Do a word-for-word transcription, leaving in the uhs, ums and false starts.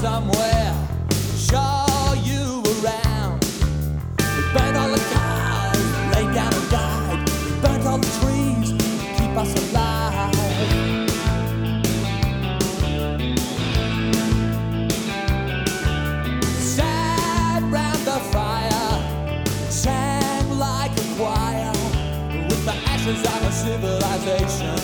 somewhere, show you around. We burnt all the cars, laid down and died. We burnt all the trees to keep us alive. Sat round the fire, sang like a choir, with the ashes of a civilization